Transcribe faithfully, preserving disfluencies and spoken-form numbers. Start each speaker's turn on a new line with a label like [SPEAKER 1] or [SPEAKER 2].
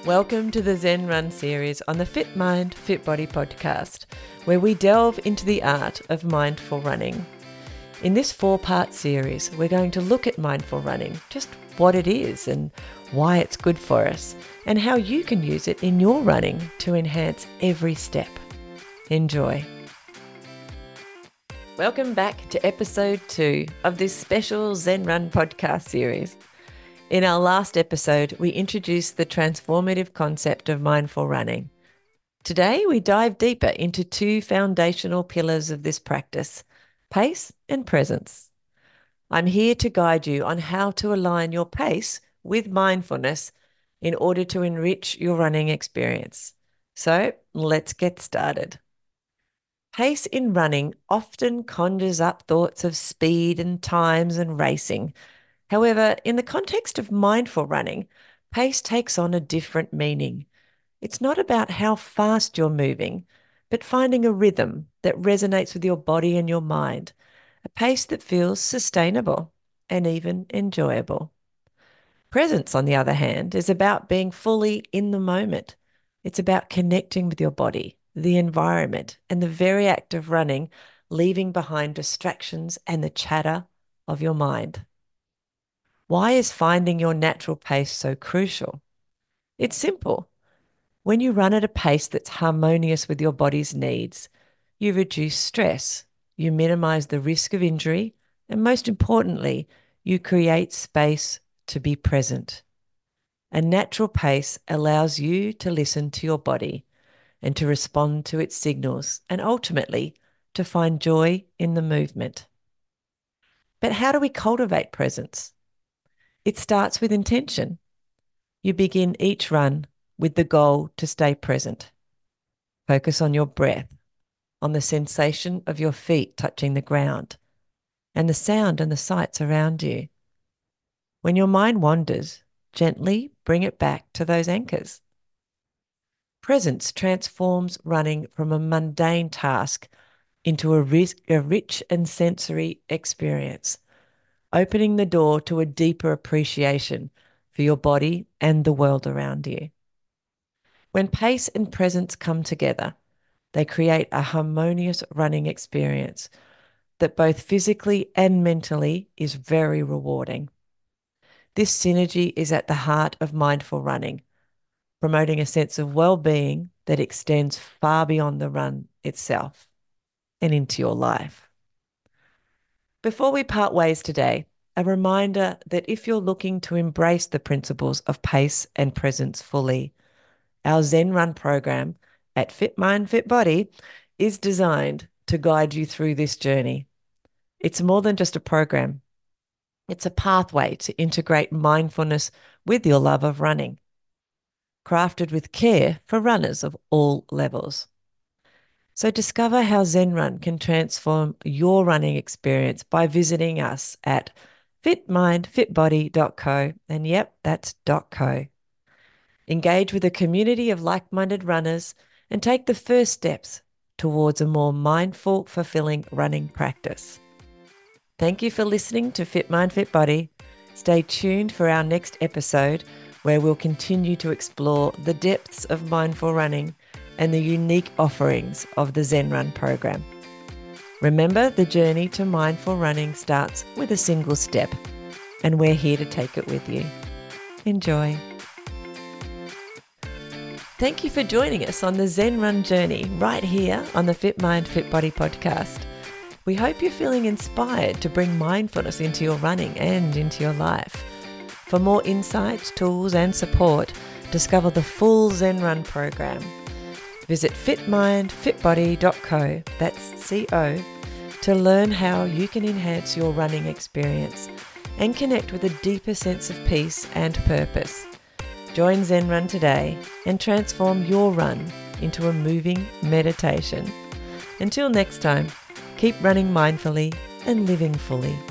[SPEAKER 1] Welcome to the Zen Run series on the Fit Mind, Fit Body podcast, where we delve into the art of mindful running. In this four-part series, we're going to look at mindful running, just what it is and why it's good for us, and how you can use it in your running to enhance every step. Enjoy. Welcome back to episode two of this special Zen Run podcast series. In our last episode, we introduced the transformative concept of mindful running. Today, we dive deeper into two foundational pillars of this practice, pace and presence. I'm here to guide you on how to align your pace with mindfulness in order to enrich your running experience. So, let's get started. Pace in running often conjures up thoughts of speed and times and racing. However, in the context of mindful running, pace takes on a different meaning. It's not about how fast you're moving, but finding a rhythm that resonates with your body and your mind, a pace that feels sustainable and even enjoyable. Presence, on the other hand, is about being fully in the moment. It's about connecting with your body, the environment, and the very act of running, leaving behind distractions and the chatter of your mind. Why is finding your natural pace so crucial? It's simple. When you run at a pace that's harmonious with your body's needs, you reduce stress, you minimize the risk of injury, and most importantly, you create space to be present. A natural pace allows you to listen to your body and to respond to its signals, and ultimately to find joy in the movement. But how do we cultivate presence? It starts with intention. You begin each run with the goal to stay present. Focus on your breath, on the sensation of your feet touching the ground, and the sound and the sights around you. When your mind wanders, gently bring it back to those anchors. Presence transforms running from a mundane task into a, ris- a rich and sensory experience, opening the door to a deeper appreciation for your body and the world around you. When pace and presence come together, they create a harmonious running experience that both physically and mentally is very rewarding. This synergy is at the heart of mindful running, promoting a sense of well-being that extends far beyond the run itself and into your life. Before we part ways today, a reminder that if you're looking to embrace the principles of pace and presence fully, our Zen Run program at Fit Mind, Fit Body is designed to guide you through this journey. It's more than just a program. It's a pathway to integrate mindfulness with your love of running, crafted with care for runners of all levels. So discover how Zen Run can transform your running experience by visiting us at fit mind fit body dot co. And yep, that's .co. Engage with a community of like-minded runners and take the first steps towards a more mindful, fulfilling running practice. Thank you for listening to Fit Mind, Fit Body. Stay tuned for our next episode where we'll continue to explore the depths of mindful running and the unique offerings of the Zen Run program. Remember, the journey to mindful running starts with a single step, and we're here to take it with you. Enjoy. Thank you for joining us on the Zen Run journey right here on the Fit Mind, Fit Body podcast. We hope you're feeling inspired to bring mindfulness into your running and into your life. For more insights, tools, and support, discover the full Zen Run program. Visit fit mind fit body dot co, that's C O, to learn how you can enhance your running experience and connect with a deeper sense of peace and purpose. Join Zen Run today and transform your run into a moving meditation. Until next time, keep running mindfully and living fully.